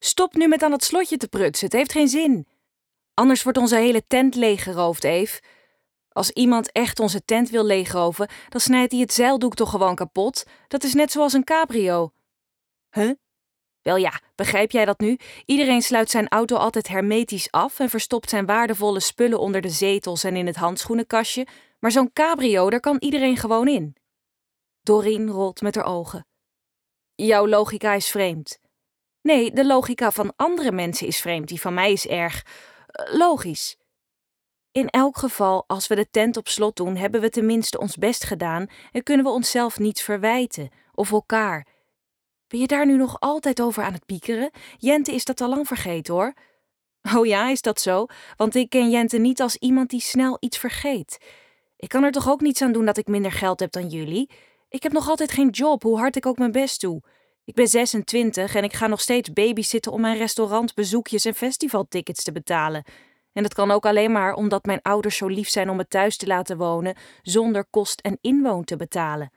Stop nu met aan het slotje te prutsen, het heeft geen zin. Anders wordt onze hele tent leeggeroofd, Eve. Als iemand echt onze tent wil leegroven, dan snijdt hij het zeildoek toch gewoon kapot? Dat is net zoals een cabrio. Huh? Wel ja, begrijp jij dat nu? Iedereen sluit zijn auto altijd hermetisch af en verstopt zijn waardevolle spullen onder de zetels en in het handschoenenkastje, maar zo'n cabrio, daar kan iedereen gewoon in. Dorien rolt met haar ogen. Jouw logica is vreemd. Nee, de logica van andere mensen is vreemd, die van mij is erg logisch. In elk geval, als we de tent op slot doen, hebben we tenminste ons best gedaan en kunnen we onszelf niets verwijten, of elkaar. Ben je daar nu nog altijd over aan het piekeren? Jente is dat al lang vergeten, hoor. Oh ja, is dat zo? Want ik ken Jente niet als iemand die snel iets vergeet. Ik kan er toch ook niets aan doen dat ik minder geld heb dan jullie? Ik heb nog altijd geen job, hoe hard ik ook mijn best doe. Ik ben 26 en ik ga nog steeds babysitten om mijn restaurantbezoekjes en festivaltickets te betalen. En dat kan ook alleen maar omdat mijn ouders zo lief zijn om me thuis te laten wonen zonder kost en inwoon te betalen.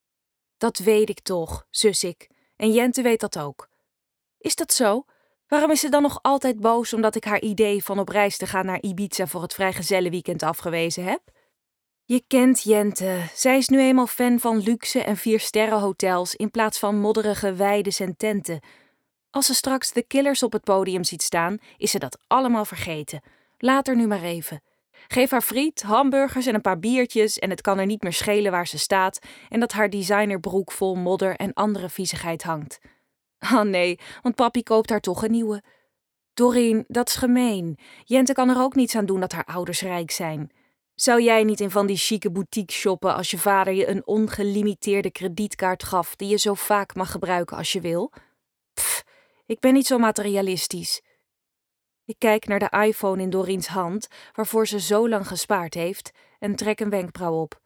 Dat weet ik toch, zus ik. En Jente weet dat ook. Is dat zo? Waarom is ze dan nog altijd boos omdat ik haar idee van op reis te gaan naar Ibiza voor het vrijgezellenweekend afgewezen heb? Je kent Jente. Zij is nu eenmaal fan van luxe en 4-sterrenhotels in plaats van modderige weides en tenten. Als ze straks de Killers op het podium ziet staan, is ze dat allemaal vergeten. Laat haar nu maar even. Geef haar friet, hamburgers en een paar biertjes en het kan er niet meer schelen waar ze staat en dat haar designerbroek vol modder en andere viezigheid hangt. Oh nee, want papi koopt haar toch een nieuwe. Dorien, dat is gemeen. Jente kan er ook niets aan doen dat haar ouders rijk zijn. Zou jij niet in van die chique boutique shoppen als je vader je een ongelimiteerde kredietkaart gaf die je zo vaak mag gebruiken als je wil? Pff, ik ben niet zo materialistisch. Ik kijk naar de iPhone in Doriens hand, waarvoor ze zo lang gespaard heeft, en trek een wenkbrauw op.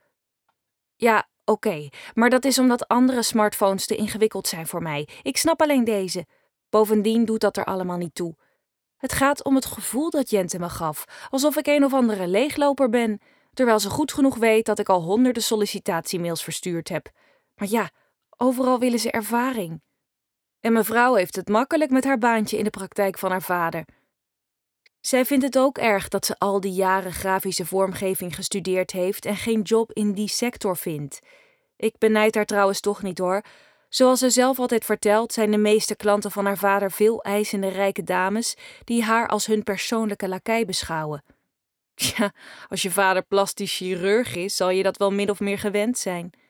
Ja, oké, maar dat is omdat andere smartphones te ingewikkeld zijn voor mij. Ik snap alleen deze. Bovendien doet dat er allemaal niet toe. Het gaat om het gevoel dat Jente me gaf, alsof ik een of andere leegloper ben, terwijl ze goed genoeg weet dat ik al honderden sollicitatiemails verstuurd heb. Maar ja, overal willen ze ervaring. En mevrouw heeft het makkelijk met haar baantje in de praktijk van haar vader. Zij vindt het ook erg dat ze al die jaren grafische vormgeving gestudeerd heeft en geen job in die sector vindt. Ik benijd haar trouwens toch niet, hoor. Zoals ze zelf altijd vertelt, zijn de meeste klanten van haar vader veel eisende rijke dames die haar als hun persoonlijke lakij beschouwen. Tja, als je vader plastisch chirurg is, zal je dat wel min of meer gewend zijn.